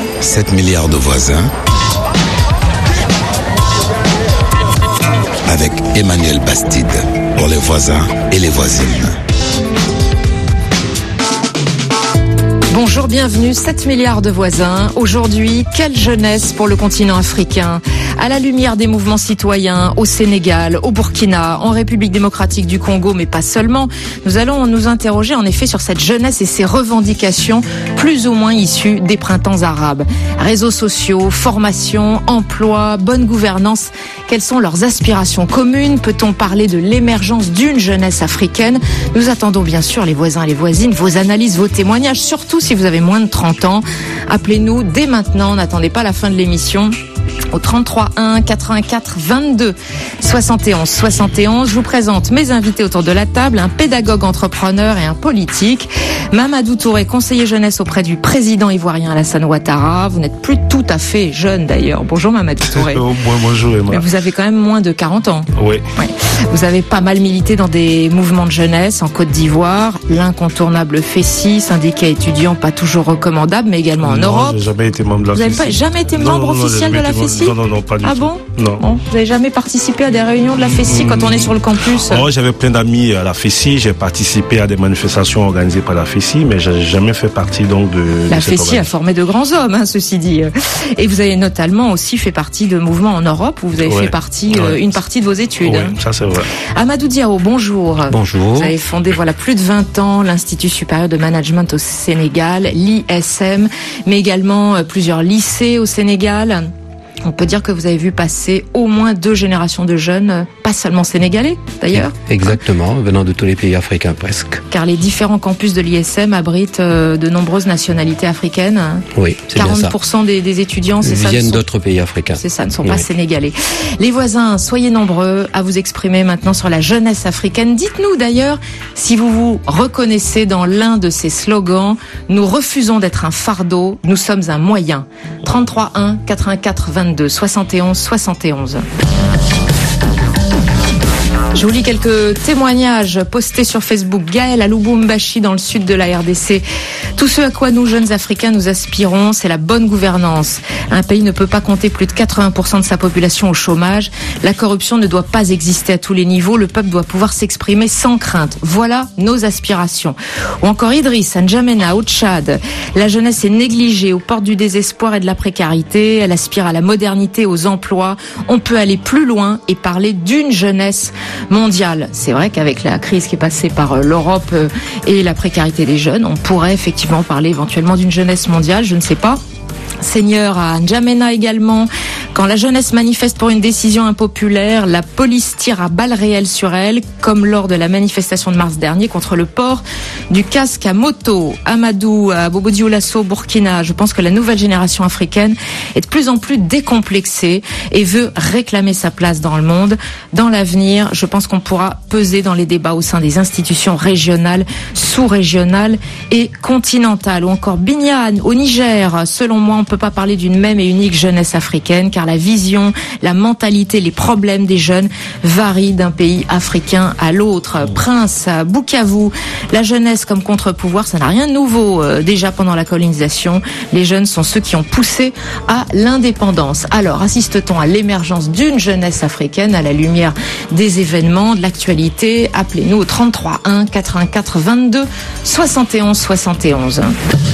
7 milliards de voisins avec Emmanuel Bastide pour les voisins et les voisines. Bonjour, bienvenue, 7 milliards de voisins. Aujourd'hui, quelle jeunesse pour le continent africain. À la lumière des mouvements citoyens au Sénégal, au Burkina, en République démocratique du Congo, mais pas seulement, nous allons nous interroger en effet sur cette jeunesse et ses revendications plus ou moins issues des printemps arabes. Réseaux sociaux, formation, emploi, bonne gouvernance, quelles sont leurs aspirations communes? Peut-on parler de l'émergence d'une jeunesse africaine? Nous attendons bien sûr les voisins et les voisines, vos analyses, vos témoignages, surtout si vous avez moins de 30 ans. Appelez-nous dès maintenant, n'attendez pas la fin de l'émission. Au 33 1 84 22 71 71. Je vous présente mes invités autour de la table, un pédagogue entrepreneur et un politique. Mamadou Touré, conseiller jeunesse auprès du président ivoirien Alassane Ouattara. Vous n'êtes plus tout à fait jeune d'ailleurs. Bonjour Mamadou Touré. Bonjour Emma. Mais vous avez quand même moins de 40 ans. Oui. Vous avez pas mal milité dans des mouvements de jeunesse en Côte d'Ivoire, l'incontournable FESI, syndicat étudiant pas toujours recommandable, mais également en Europe. J'ai jamais été membre de la FESI. Vous n'avez jamais été membre officiel de la FESI? Non, pas du tout. Ah bon? Non. Bon, vous n'avez jamais participé à des réunions de la FESI quand on est sur le campus? J'avais plein d'amis à la FESI, j'ai participé à des manifestations organisées par la FESI, mais j'ai jamais fait partie donc de la FESI a formé de grands hommes, ceci dit. Et vous avez notamment aussi fait partie de mouvements en Europe où vous avez fait partie, une partie de vos études. Oui, ça c'est vrai. Amadou Diao, bonjour. Bonjour. Vous avez fondé plus de 20 ans l'Institut supérieur de management au Sénégal, l'ISM, mais également plusieurs lycées au Sénégal. On peut dire que vous avez vu passer au moins 2 générations de jeunes, pas seulement sénégalais d'ailleurs. Exactement, venant de tous les pays africains presque. Car les différents campus de l'ISM abritent de nombreuses nationalités africaines. Oui, c'est 40% bien ça. des étudiants, c'est ça. Viennent d'autres pays africains. C'est ça, ne sont pas sénégalais. Les voisins, soyez nombreux à vous exprimer maintenant sur la jeunesse africaine. Dites-nous d'ailleurs si vous vous reconnaissez dans l'un de ces slogans. Nous refusons d'être un fardeau, nous sommes un moyen. 33 1 84 22 71 71. Je vous lis quelques témoignages postés sur Facebook. Gaël à Lubumbashi dans le sud de la RDC. Tout ce à quoi nous, jeunes Africains, nous aspirons, c'est la bonne gouvernance. Un pays ne peut pas compter plus de 80% de sa population au chômage. La corruption ne doit pas exister à tous les niveaux. Le peuple doit pouvoir s'exprimer sans crainte. Voilà nos aspirations. Ou encore Idriss, à N'Djamena, au Tchad. La jeunesse est négligée aux portes du désespoir et de la précarité. Elle aspire à la modernité, aux emplois. On peut aller plus loin et parler d'une jeunesse mondiale. C'est vrai qu'avec la crise qui est passée par l'Europe et la précarité des jeunes, on pourrait effectivement parler éventuellement d'une jeunesse mondiale, je ne sais pas. Seigneur à N'Djamena également. Quand la jeunesse manifeste pour une décision impopulaire, la police tire à balles réelles sur elle, comme lors de la manifestation de mars dernier contre le port du casque à moto. Amadou à Bobo Dioulasso, Burkina. Je pense que la nouvelle génération africaine est de plus en plus décomplexée et veut réclamer sa place dans le monde. Dans l'avenir, je pense qu'on pourra peser dans les débats au sein des institutions régionales, sous-régionales et continentales. Ou encore Bignane au Niger. Selon moi, on ne peut pas parler d'une même et unique jeunesse africaine, car la vision, la mentalité, les problèmes des jeunes varient d'un pays africain à l'autre. Prince, à Bukavu, la jeunesse comme contre-pouvoir, ça n'a rien de nouveau. Déjà pendant la colonisation, les jeunes sont ceux qui ont poussé à l'indépendance. Alors, assiste-t-on à l'émergence d'une jeunesse africaine à la lumière des événements, de l'actualité? Appelez-nous au 33 1 84 22 71 71.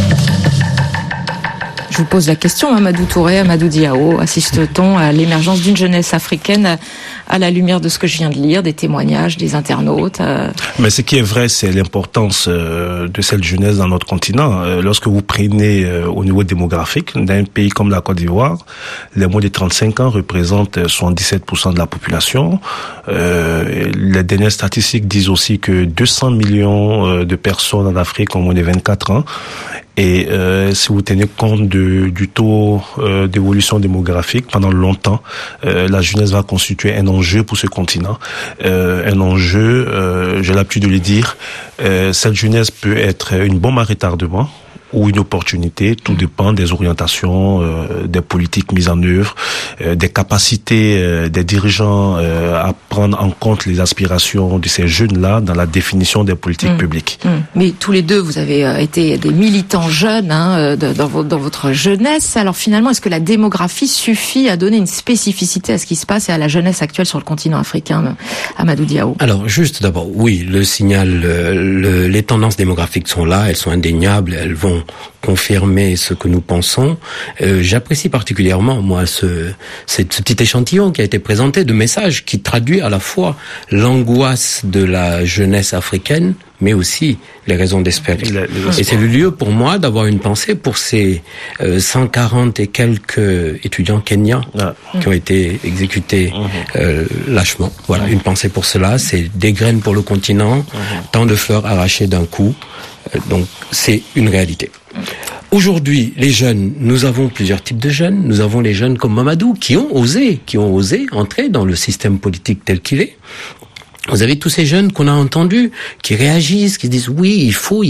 Je vous pose la question, Amadou Touré, Amadou Diao, assiste-t-on à l'émergence d'une jeunesse africaine à la lumière de ce que je viens de lire, des témoignages des internautes? Mais ce qui est vrai, c'est l'importance de cette jeunesse dans notre continent. Lorsque vous prenez au niveau démographique d'un pays comme la Côte d'Ivoire, les moins de 35 ans représentent 77% de la population. Les dernières statistiques disent aussi que 200 millions de personnes en Afrique ont moins de 24 ans. Et si vous tenez compte du taux d'évolution démographique, pendant longtemps, la jeunesse va constituer un enjeu pour ce continent. Un enjeu, j'ai l'habitude de le dire, cette jeunesse peut être une bombe à retardement ou une opportunité. Tout dépend des orientations, des politiques mises en œuvre, des capacités des dirigeants à prendre en compte les aspirations de ces jeunes-là dans la définition des politiques publiques. Mais tous les deux, vous avez été des militants jeunes dans votre jeunesse. Alors finalement, est-ce que la démographie suffit à donner une spécificité à ce qui se passe et à la jeunesse actuelle sur le continent africain, Amadou Diao? Alors juste d'abord, oui, le signal, les tendances démographiques sont là, elles sont indéniables, elles vont confirmer ce que nous pensons. J'apprécie particulièrement, moi, ce petit échantillon qui a été présenté de messages qui traduit à la fois l'angoisse de la jeunesse africaine, mais aussi les raisons d'espérer. Et c'est le lieu pour moi d'avoir une pensée pour ces 140 et quelques étudiants kenyans qui ont été exécutés lâchement. Voilà, une pensée pour cela. C'est des graines pour le continent, tant de fleurs arrachées d'un coup. Donc c'est une réalité. Aujourd'hui, les jeunes, nous avons plusieurs types de jeunes. Nous avons les jeunes comme Mamadou qui ont osé entrer dans le système politique tel qu'il est. Vous avez tous ces jeunes qu'on a entendus, qui réagissent, qui disent oui, il faut.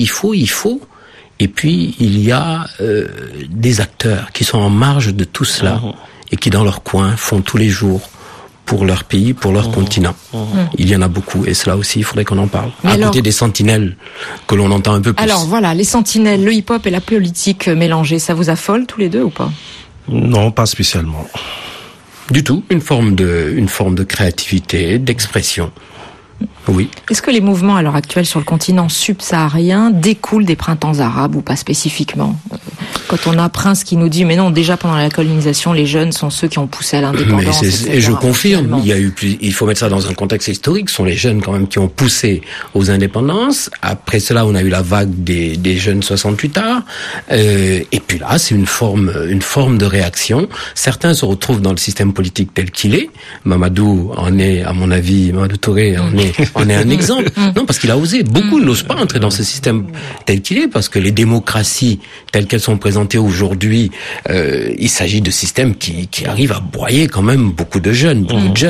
Et puis, il y a des acteurs qui sont en marge de tout cela et qui, dans leur coin, font tous les jours pour leur pays, pour leur continent. Il y en a beaucoup, et cela aussi, il faudrait qu'on en parle. Mais côté des sentinelles, que l'on entend un peu plus. Alors voilà, les sentinelles, le hip-hop et la politique mélangée, ça vous affole tous les deux ou pas? Non, pas spécialement. Du tout. Une forme de créativité, d'expression. Oui. Est-ce que les mouvements à l'heure actuelle sur le continent subsaharien découlent des printemps arabes ou pas spécifiquement? Quand on a Prince qui nous dit mais non, déjà pendant la colonisation, les jeunes sont ceux qui ont poussé à l'indépendance. Et je confirme, il faut mettre ça dans un contexte historique. Ce sont les jeunes quand même qui ont poussé aux indépendances. Après cela, on a eu la vague des jeunes 68 arts. Et puis là, c'est une forme de réaction. Certains se retrouvent dans le système politique tel qu'il est. Mamadou en est, à mon avis, Mamadou Touré en est un exemple. Non, parce qu'il a osé. Beaucoup n'osent pas entrer dans ce système tel qu'il est, parce que les démocraties telles qu'elles sont présentées aujourd'hui, il s'agit de systèmes qui arrivent à broyer quand même beaucoup de jeunes.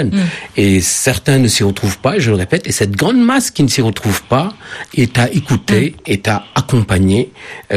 Et certains ne s'y retrouvent pas, je le répète, et cette grande masse qui ne s'y retrouve pas est à écouter, est à accompagner.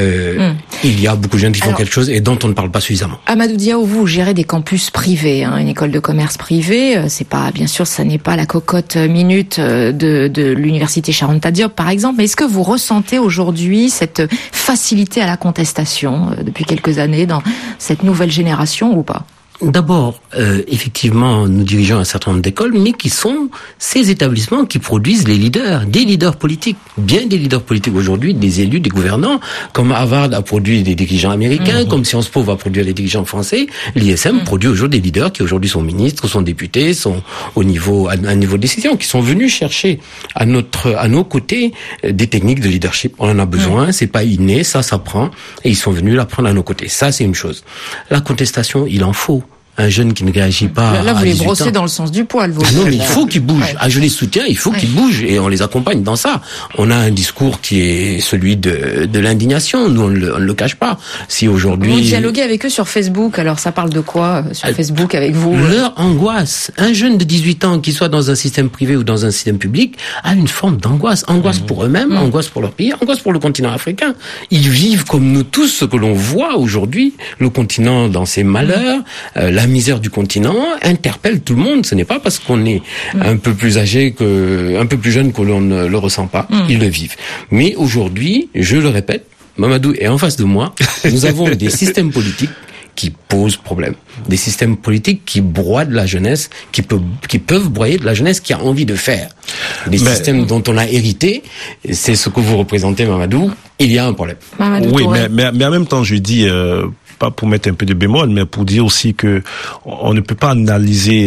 Il y a beaucoup de jeunes qui font quelque chose et dont on ne parle pas suffisamment. Amadou Diao, vous gérez des campus privés, une école de commerce privée. C'est pas, bien sûr, ça n'est pas la cocotte minute de l'université Cheikh Anta Diop, par exemple. Mais est-ce que vous ressentez aujourd'hui cette facilité à la contestation depuis quelques années dans cette nouvelle génération ou pas? D'abord, effectivement, nous dirigeons un certain nombre d'écoles, mais qui sont ces établissements qui produisent les leaders, des leaders politiques, bien des leaders politiques aujourd'hui, des élus, des gouvernants, comme Harvard a produit des dirigeants américains, comme Sciences Po va produire des dirigeants français. L'ISM produit aujourd'hui des leaders qui aujourd'hui sont ministres, sont députés, sont à un niveau de décision, qui sont venus chercher à nos côtés des techniques de leadership. On en a besoin, c'est pas inné, ça s'apprend, et ils sont venus l'apprendre à nos côtés. Ça, c'est une chose. La contestation, il en faut. Un jeune qui ne réagit pas. Là, vous les brossez dans le sens du poil. Non, mais il faut qu'ils bougent. Je les soutiens, il faut qu'ils bougent et on les accompagne dans ça. On a un discours qui est celui de l'indignation. Nous, on ne le cache pas. Si aujourd'hui. Vous dialoguez avec eux sur Facebook, alors ça parle de quoi sur Facebook avec vous? Leur angoisse. Un jeune de 18 ans qui soit dans un système privé ou dans un système public a une forme d'angoisse. Angoisse pour eux-mêmes, angoisse pour leur pays, angoisse pour le continent africain. Ils vivent comme nous tous ce que l'on voit aujourd'hui, le continent dans ses malheurs, la misère du continent interpelle tout le monde. Ce n'est pas parce qu'on est un peu plus âgé un peu plus jeune que l'on ne le ressent pas. Ils le vivent. Mais aujourd'hui, je le répète, Mamadou est en face de moi. Nous avons des systèmes politiques qui posent problème. Des systèmes politiques qui broient de la jeunesse, qui peuvent broyer de la jeunesse qui a envie de faire. Des systèmes dont on a hérité, c'est ce que vous représentez, Mamadou. Il y a un problème. Oui, mais en même temps, je dis, pas pour mettre un peu de bémol, mais pour dire aussi que on ne peut pas analyser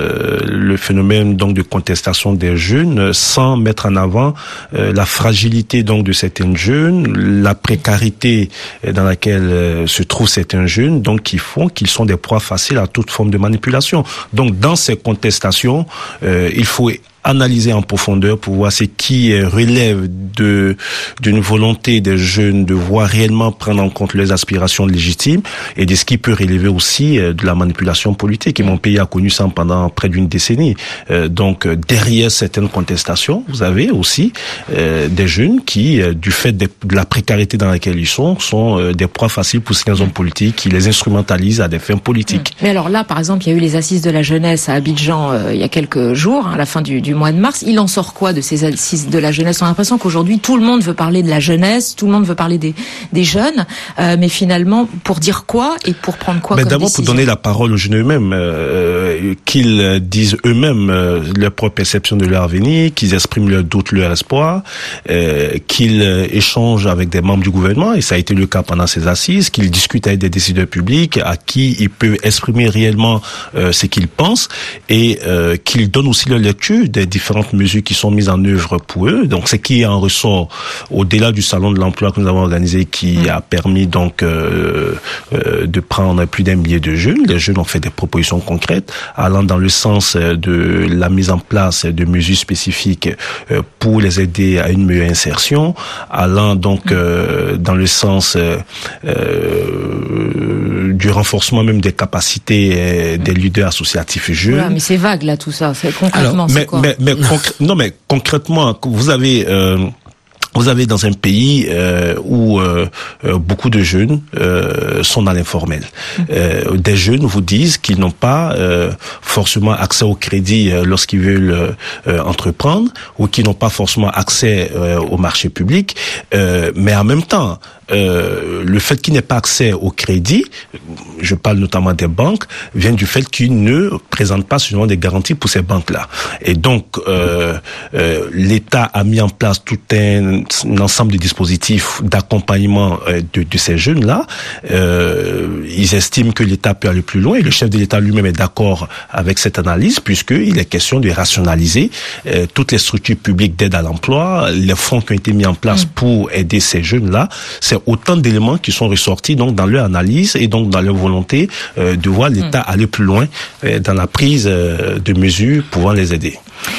le phénomène donc de contestation des jeunes sans mettre en avant la fragilité donc de certains jeunes, la précarité dans laquelle se trouvent certains jeunes, donc qui font qu'ils sont des proies faciles à toute forme de manipulation. Donc dans ces contestations, il faut analyser en profondeur pour voir ce qui relève d'une volonté des jeunes de voir réellement prendre en compte leurs aspirations légitimes et de ce qui peut relever aussi de la manipulation politique. Et mon pays a connu ça pendant près d'une décennie. Donc, derrière certaines contestations, vous avez aussi des jeunes qui, du fait de la précarité dans laquelle ils sont des proies faciles pour certains hommes politiques qui les instrumentalisent à des fins politiques. Mais alors là, par exemple, il y a eu les assises de la jeunesse à Abidjan il y a quelques jours, à la fin du mois de mars. Il en sort quoi de ces assises de la jeunesse? On a l'impression qu'aujourd'hui, tout le monde veut parler de la jeunesse, tout le monde veut parler des jeunes, mais finalement, pour dire quoi et pour prendre quoi comme d'abord, décision? pour donner la parole aux jeunes eux-mêmes, qu'ils disent eux-mêmes leur propre perception de leur avenir, qu'ils expriment leurs doutes, leurs espoirs, qu'ils échangent avec des membres du gouvernement, et ça a été le cas pendant ces assises, qu'ils discutent avec des décideurs publics à qui ils peuvent exprimer réellement ce qu'ils pensent, et qu'ils donnent aussi leur lecture des différentes mesures qui sont mises en œuvre pour eux. Donc, ce qui en ressort au-delà du salon de l'emploi que nous avons organisé, qui a permis donc de prendre plus d'1 millier de jeunes. Les jeunes ont fait des propositions concrètes allant dans le sens de la mise en place de mesures spécifiques pour les aider à une meilleure insertion, allant donc dans le sens du renforcement même des capacités des leaders associatifs jeunes. Voilà, mais c'est vague là tout ça. C'est concrètement. Alors, mais concrètement, vous avez dans un pays où beaucoup de jeunes sont dans l'informel. Des jeunes vous disent qu'ils n'ont pas forcément accès au crédit lorsqu'ils veulent entreprendre, ou qu'ils n'ont pas forcément accès au marché public, mais en même temps, le fait qu'il n'ait pas accès au crédit, je parle notamment des banques, vient du fait qu'ils ne présentent pas suffisamment des garanties pour ces banques-là. Et donc, l'État a mis en place tout un ensemble de dispositifs d'accompagnement de ces jeunes-là. Ils estiment que l'État peut aller plus loin, et le chef de l'État lui-même est d'accord avec cette analyse, puisqu'il est question de rationaliser toutes les structures publiques d'aide à l'emploi, les fonds qui ont été mis en place pour aider ces jeunes-là. C'est autant d'éléments qui sont ressortis donc dans leur analyse et donc dans leur volonté de voir l'État aller plus loin dans la prise de mesures pouvant les aider.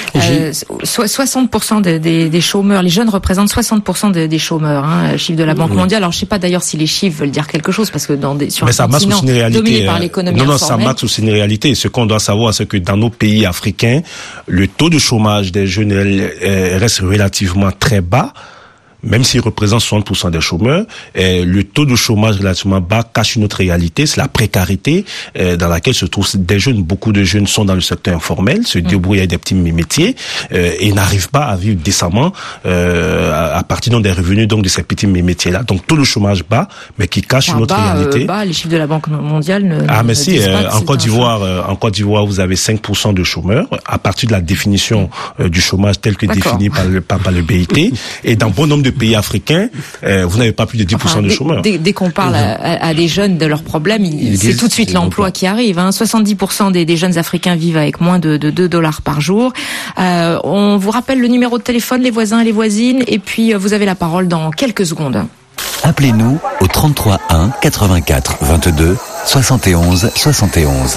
60% des chômeurs, les jeunes représentent 60% des chômeurs, chiffre de la Banque mondiale. Alors je sais pas d'ailleurs si les chiffres veulent dire quelque chose, parce que sur un continent dominé par l'économie informelle. Non, ça marque aussi une réalité. Ce qu'on doit savoir, c'est que dans nos pays africains, le taux de chômage des jeunes reste relativement très bas. Même s'il représente 60% des chômeurs, le taux de chômage relativement bas cache une autre réalité, c'est la précarité dans laquelle se trouvent des jeunes. Beaucoup de jeunes sont dans le secteur informel, se débrouillent avec des petits métiers et n'arrivent pas à vivre décemment à partir des revenus donc de ces petits métiers-là. Donc taux de chômage bas, mais qui cache une autre réalité. Les chiffres de la Banque mondiale ne en Côte d'Ivoire, vous avez 5% de chômeurs à partir de la définition du chômage tel que défini par le BIT, et dans bon nombre de pays africains, vous n'avez pas plus de 10% de chômeurs. Dès qu'on parle à des jeunes de leurs problèmes, c'est tout de suite l'emploi qui arrive. 70% des jeunes africains vivent avec moins de $2 par jour. On vous rappelle le numéro de téléphone, les voisins et les voisines, et puis vous avez la parole dans quelques secondes. Appelez-nous au 33 1 84 22 71 71.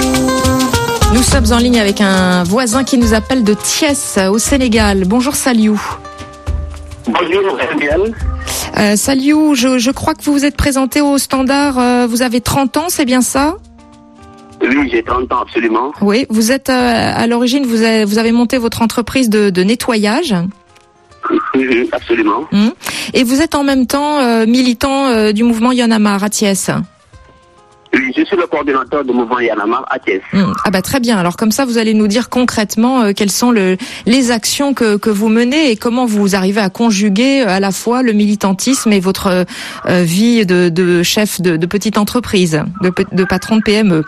Nous sommes en ligne avec un voisin qui nous appelle de Thiès, au Sénégal. Bonjour Saliou. Bonjour, Emile. Saliou, je crois que vous vous êtes présenté au standard, vous avez 30 ans, c'est bien ça? Oui, j'ai 30 ans, absolument. Oui, vous êtes à l'origine, vous avez monté votre entreprise de nettoyage. Oui, absolument. Et vous êtes en même temps militant du mouvement Y en a marre à Thiès. Oui, je suis le coordinateur du mouvement Y en a marre à Thiès. Très bien. Alors comme ça, vous allez nous dire concrètement quelles sont les actions que vous menez et comment vous arrivez à conjuguer à la fois le militantisme et votre vie de chef de petite entreprise, de patron de PME.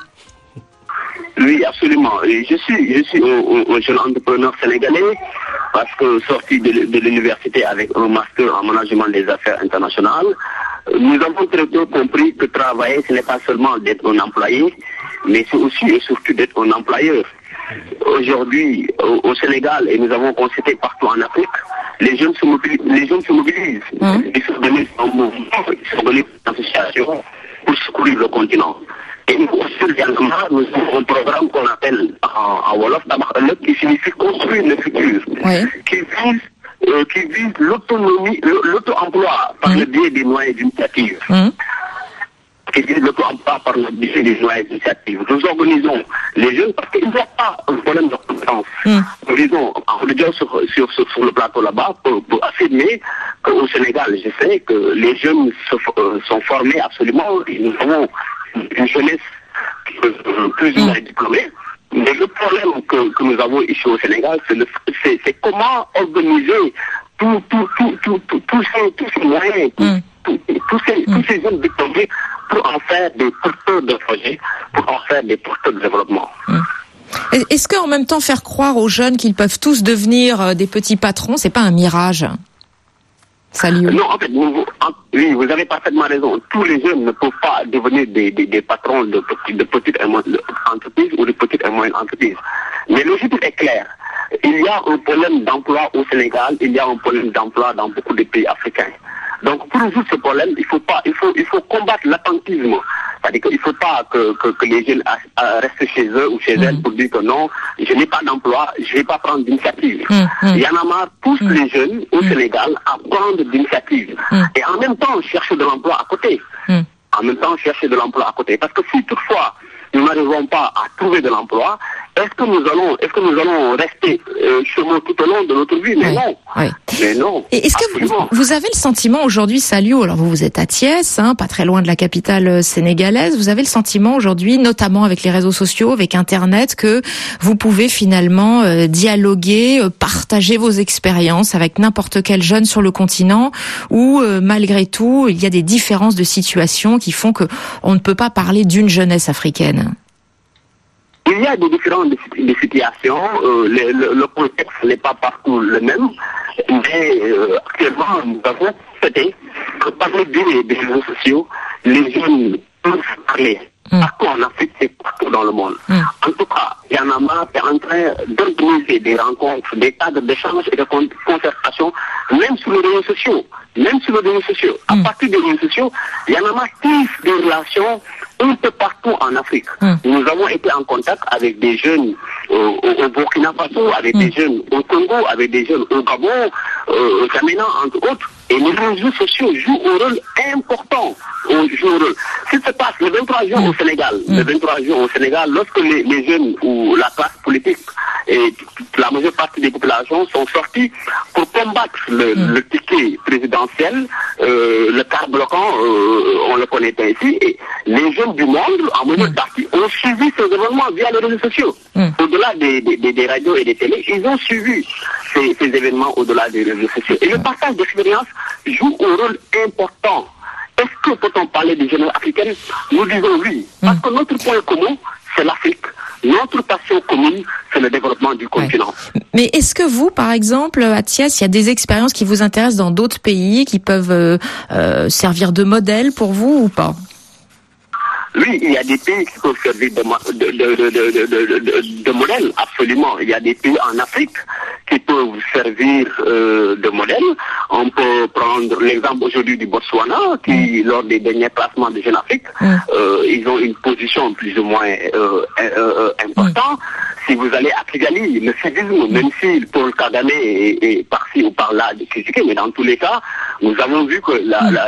Oui, absolument. Je suis un jeune entrepreneur sénégalais, parce que sorti de l'université avec un master en management des affaires internationales, nous avons très tôt compris que travailler, ce n'est pas seulement d'être un employé, mais c'est aussi et surtout d'être un employeur. Aujourd'hui, au Sénégal, et nous avons constaté partout en Afrique, les jeunes se mobilisent. Ils sont donnés un mouvement, ils sont donnés une association pour secourir le continent. Et nous, nous avons un programme qu'on appelle en Wolof, qui signifie construire le futur, qui vise l'autonomie, l'auto-emploi par le biais des moyens d'initiative. Qui vise l'auto-emploi par le biais des moyens d'initiative. Nous organisons les jeunes parce qu'il n'y a pas un problème de compétence. Nous disons, en regardant sur le plateau là-bas, pour affirmer qu'au Sénégal, je sais que les jeunes sont formés absolument. Nous avons une jeunesse plus ou moins diplômée. Mais le problème que nous avons ici au Sénégal, c'est comment organiser tous ces moyens, tous ces jeunes diplômés pour en faire des porteurs de projets, pour en faire des porteurs de développement. Est-ce qu'en même temps faire croire aux jeunes qu'ils peuvent tous devenir des petits patrons, c'est pas un mirage? Salut. Non, en fait, oui, vous avez parfaitement raison. Tous les jeunes ne peuvent pas devenir des patrons de petites entreprises ou de petites et moyennes entreprises. Mais l'objectif est clair. Il y a un problème d'emploi au Sénégal, il y a un problème d'emploi dans beaucoup de pays africains. Donc, pour résoudre ce problème, il faut combattre l'attentisme. C'est-à-dire qu'il ne faut pas que les jeunes restent chez eux ou chez elles pour dire que non, je n'ai pas d'emploi, je ne vais pas prendre d'initiative. Y'en a marre, pousse les jeunes au Sénégal à prendre d'initiative. Et en même temps, chercher de l'emploi à côté. En même temps, chercher de l'emploi à côté. Parce que si toutefois, nous n'arrivons pas à trouver de l'emploi, est-ce que nous allons rester chômeurs tout au long de notre vie? Mais non. Mais non. Et est-ce que vous avez le sentiment aujourd'hui, Saliou, alors vous êtes à Thiès, pas très loin de la capitale sénégalaise, vous avez le sentiment aujourd'hui, notamment avec les réseaux sociaux, avec Internet, que vous pouvez finalement dialoguer, partager vos expériences avec n'importe quel jeune sur le continent, ou malgré tout, il y a des différences de situation qui font que on ne peut pas parler d'une jeunesse africaine? Il y a des différentes situations, le contexte n'est pas partout le même, mais actuellement nous avons constaté que par le biais des réseaux sociaux, les jeunes peuvent parler. Partout en Afrique, c'est partout dans le monde. En tout cas, Y'en a marre est en train d'organiser des rencontres, des cadres d'échange et de concertation, même sur les réseaux sociaux. À partir des réseaux sociaux, Y'en a marre tisse des relations un peu partout en Afrique. Nous avons été en contact avec des jeunes au Burkina Faso, avec des jeunes au Congo, avec des jeunes au Gabon, au Cameroun, entre autres. Et les réseaux sociaux jouent un rôle important. Ce qui se passe le 23 juin au Sénégal, lorsque les jeunes ou la classe politique et la majeure partie des populations sont sortis pour combattre le ticket présidentiel, le quart bloquant, on le connaît ainsi, et les jeunes du monde, en majeure partie, ont suivi ces événements via les réseaux sociaux. Au-delà des radios et des télés, ils ont suivi ces événements au-delà des réseaux sociaux. Et le partage d'expérience joue un rôle important. Est-ce que peut-on parler des jeunes africaines? Nous disons oui, parce que notre point commun, c'est l'Afrique. Notre passion commune, c'est le développement du continent. Mais est-ce que vous, par exemple, à Thiès, il y a des expériences qui vous intéressent dans d'autres pays, qui peuvent servir de modèle pour vous ou pas? Oui, il y a des pays qui peuvent servir de modèle, absolument. Il y a des pays en Afrique qui peuvent servir de modèle. On peut prendre l'exemple aujourd'hui du Botswana, qui, lors des derniers classements de Jeune Afrique, ils ont une position plus ou moins importante. Si vous allez à Kigali, le civisme, même si Paul Kagame est par-ci ou par-là de critiquer, mais dans tous les cas, nous avons vu que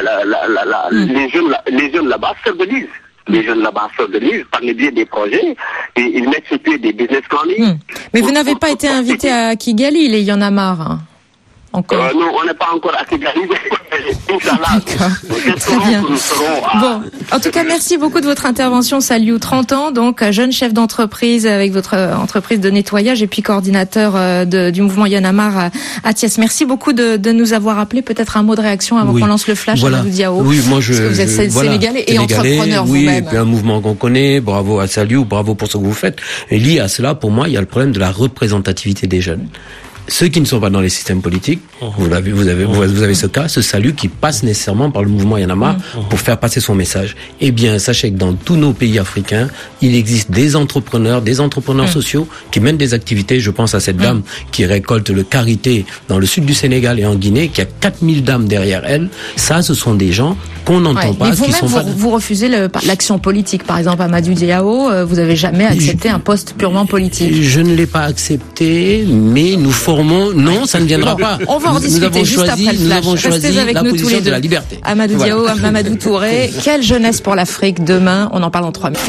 les jeunes là-bas s'organisent. Les jeunes là-bas s'organisent par le biais des projets et ils mettent sur pied des business plans. Mais vous n'avez pas été invité à Kigali, il y en a marre. Encore. Non, on n'est pas encore à Kigali. Inch'Allah. Très bien. Bon, en tout cas, merci beaucoup de votre intervention. Saliou, 30 ans, donc jeune chef d'entreprise avec votre entreprise de nettoyage et puis coordinateur du mouvement Y'en a marre à Thiès. Merci beaucoup de nous avoir appelé. Peut-être un mot de réaction avant qu'on lance le flash. Voilà. À Diao. Oui, moi parce que vous êtes sénégalais et entrepreneur vous-même. Oui, et puis un mouvement qu'on connaît. Bravo à Saliou, bravo pour ce que vous faites. Et lié à cela, pour moi, il y a le problème de la représentativité des jeunes. Ceux qui ne sont pas dans les systèmes politiques, vous avez ce cas, ce salut qui passe nécessairement par le mouvement Y'en a marre pour faire passer son message. Eh bien, sachez que dans tous nos pays africains, il existe des entrepreneurs sociaux qui mènent des activités. Je pense à cette dame qui récolte le karité dans le sud du Sénégal et en Guinée, qui a 4000 dames derrière elle. Ça, ce sont des gens qu'on n'entend pas. Mais vous refusez l'action politique. Par exemple, Amadou Diao, vous n'avez jamais accepté un poste purement politique. Je ne l'ai pas accepté, mais nous formons... Non, ça ne viendra pas. On va en discuter juste après le flash. Restez avec nous tous les deux. Amadou Diao, Mamadou Touré. Quelle jeunesse pour l'Afrique demain? On en parle en 3 minutes.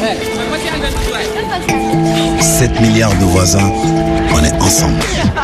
7 milliards de voisins, on est ensemble.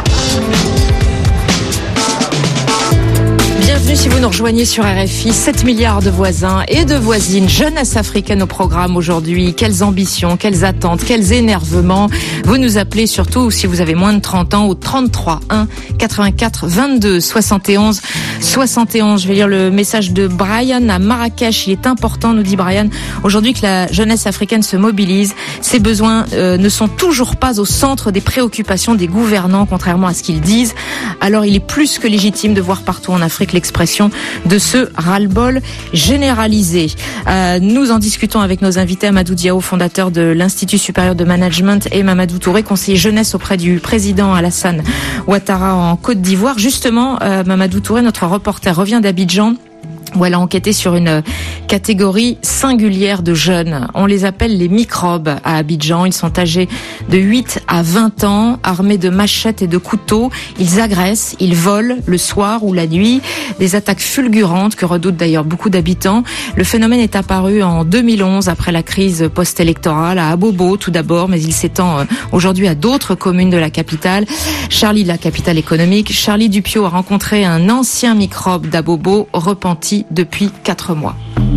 Bienvenue si vous nous rejoignez sur RFI. 7 milliards de voisins et de voisines. Jeunesse africaine au programme aujourd'hui. Quelles ambitions, quelles attentes, quels énervements. Vous nous appelez surtout si vous avez moins de 30 ans au 33 1 84 22 71 71. Je vais lire le message de Brian à Marrakech. Il est important, nous dit Brian, aujourd'hui que la jeunesse africaine se mobilise. Ses besoins ne sont toujours pas au centre des préoccupations des gouvernants, contrairement à ce qu'ils disent. Alors il est plus que légitime de voir partout en Afrique l'expression de ce ras-le-bol généralisé. Nous en discutons avec nos invités, Amadou Diao, fondateur de l'Institut supérieur de management, et Mamadou Touré, conseiller jeunesse auprès du président Alassane Ouattara en Côte d'Ivoire. Justement, Mamadou Touré, notre reporter, revient d'Abidjan, où elle a enquêté sur une catégorie singulière de jeunes. On les appelle les microbes à Abidjan. Ils sont âgés de 8 à 20 ans, armés de machettes et de couteaux. Ils agressent, ils volent le soir ou la nuit. Des attaques fulgurantes que redoutent d'ailleurs beaucoup d'habitants. Le phénomène est apparu en 2011 après la crise post-électorale à Abobo tout d'abord, mais il s'étend aujourd'hui à d'autres communes de la capitale. Charlie, la capitale économique, Charlie Dupio a rencontré un ancien microbe d'Abobo repenti depuis 4 mois.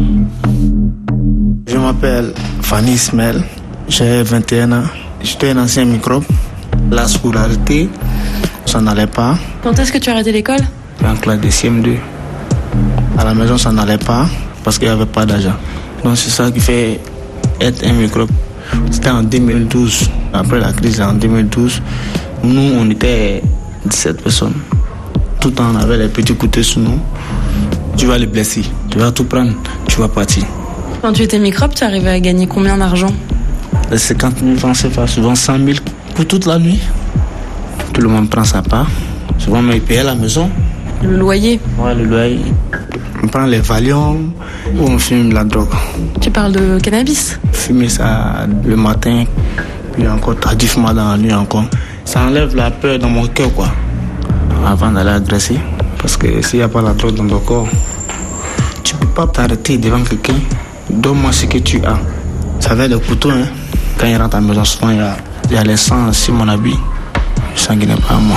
Je m'appelle Fanny Ismail, j'ai 21 ans. J'étais un ancien microbe. La scolarité, ça n'allait pas. Quand est-ce que tu as arrêté l'école? En classe de CM2. À la maison, ça n'allait pas parce qu'il n'y avait pas d'argent. Donc c'est ça qui fait être un microbe. C'était en 2012, après la crise en 2012. Nous, on était 17 personnes. Tout le temps, on avait les petits couteaux sur nous. Tu vas les blesser, tu vas tout prendre, tu vas partir. Quand tu étais microbe, tu arrivais à gagner combien d'argent? 50 000 francs CFA, souvent 100 000 pour toute la nuit. Tout le monde prend sa part. Souvent, on paye à la maison. Le loyer? Ouais, le loyer. On prend les Valium ou on fume la drogue. Tu parles de cannabis? Fumer ça le matin, puis encore tardivement dans la nuit encore. Ça enlève la peur dans mon cœur, quoi. Avant d'aller agresser. Parce que s'il n'y a pas la drogue dans ton corps, tu ne peux pas t'arrêter devant quelqu'un. Donne-moi ce que tu as. Ça va être le couteau, hein. Quand il rentre à la maison, souvent il y a les sangs sur mon habit. Le sang qui n'est pas à moi.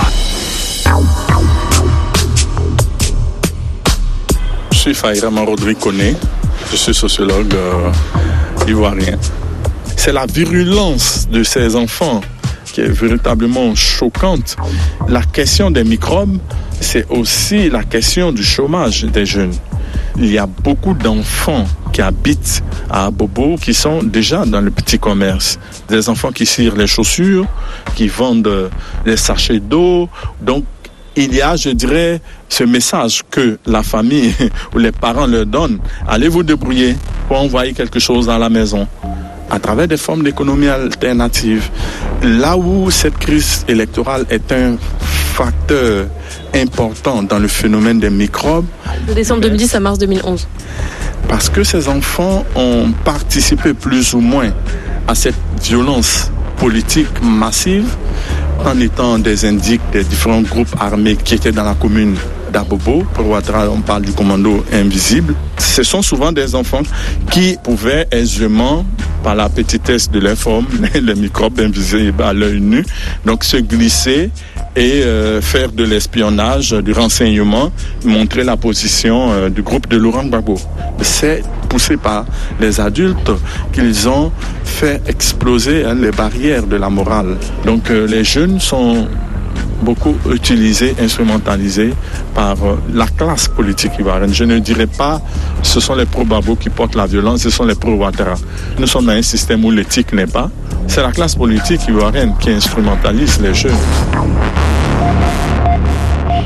Je suis Faïra Rodrigue Koné. Je suis sociologue ivoirien. C'est la virulence de ces enfants qui est véritablement choquante. La question des microbes, c'est aussi la question du chômage des jeunes. Il y a beaucoup d'enfants qui habitent à Abobo qui sont déjà dans le petit commerce. Des enfants qui cirent les chaussures, qui vendent les sachets d'eau. Donc, il y a, je dirais, ce message que la famille ou les parents leur donnent. Allez vous débrouiller pour envoyer quelque chose à la maison à travers des formes d'économie alternative. Là où cette crise électorale est un facteur important dans le phénomène des microbes. De décembre 2010 à mars 2011. Parce que ces enfants ont participé plus ou moins à cette violence politique massive en étant des indices des différents groupes armés qui étaient dans la commune d'Abobo. Pour Ouattara, on parle du commando invisible. Ce sont souvent des enfants qui pouvaient aisément, par la petitesse de leur forme, les microbes invisibles à l'œil nu, donc se glisser et faire de l'espionnage, du renseignement, montrer la position du groupe de Laurent Gbagbo. C'est poussé par les adultes qu'ils ont fait exploser les barrières de la morale. Donc les jeunes sont beaucoup utilisés, instrumentalisés par la classe politique ivoirienne. Je ne dirais pas ce sont les pro-Gbagbo qui portent la violence, ce sont les pro-Ouattara. Nous sommes dans un système où l'éthique n'est pas. C'est la classe politique ivoirienne qui instrumentalise les jeunes.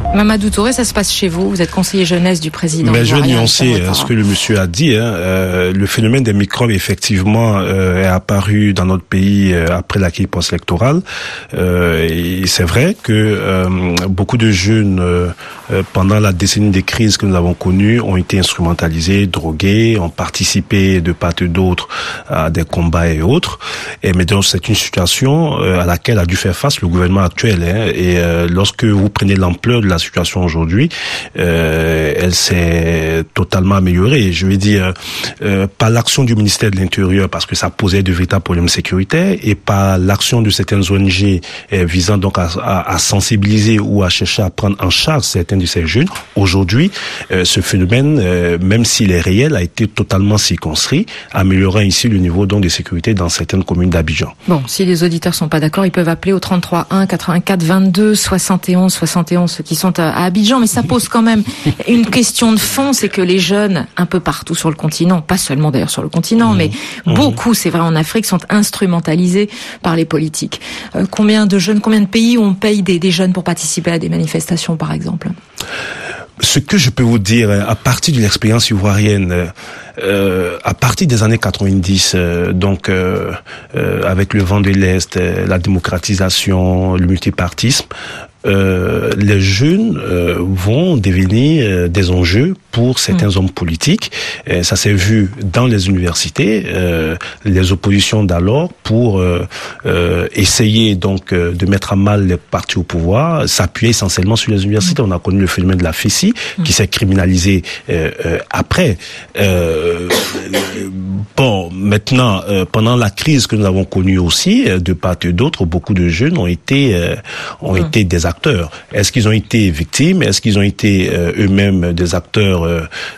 Mamadou Touré, ça se passe chez vous. Vous êtes conseiller jeunesse du président. Mais je vais nuancer ce que le monsieur a dit. Le phénomène des microbes, effectivement, est apparu dans notre pays après la crise post-électorale. Et c'est vrai que beaucoup de jeunes, pendant la décennie des crises que nous avons connues, ont été instrumentalisés, drogués, ont participé de part et d'autre à des combats et autres. Et maintenant, c'est une situation à laquelle a dû faire face le gouvernement actuel. Et lorsque vous prenez l'ampleur de la situation aujourd'hui, elle s'est totalement améliorée. Je veux dire, par l'action du ministère de l'Intérieur, parce que ça posait de véritables problèmes sécuritaires, et par l'action de certaines ONG visant donc à sensibiliser ou à chercher à prendre en charge certains de ces jeunes. Aujourd'hui, ce phénomène, même s'il est réel, a été totalement circonscrit, améliorant ici le niveau donc de sécurité dans certaines communes d'Abidjan. Bon, si les auditeurs sont pas d'accord, ils peuvent appeler au 33 1 84 22 71 71, ceux qui sont à Abidjan, mais ça pose quand même une question de fond, c'est que les jeunes, un peu partout sur le continent, pas seulement d'ailleurs sur le continent, mais beaucoup, c'est vrai en Afrique, sont instrumentalisés par les politiques. Combien de jeunes, combien de pays où on paye des jeunes pour participer à des manifestations, par exemple? Ce que je peux vous dire, à partir de l'expérience ivoirienne, à partir des années 90, avec le vent de l'Est, la démocratisation, le multipartisme, les jeunes vont devenir des enjeux pour certains hommes politiques. Ça s'est vu dans les universités, les oppositions d'alors pour essayer donc de mettre à mal les partis au pouvoir, s'appuyer essentiellement sur les universités. On a connu le phénomène de la FESI qui s'est criminalisé après. Bon, maintenant, pendant la crise que nous avons connue aussi, de part et d'autre, beaucoup de jeunes ont été des acteurs. Est-ce qu'ils ont été victimes? Est-ce qu'ils ont été eux-mêmes des acteurs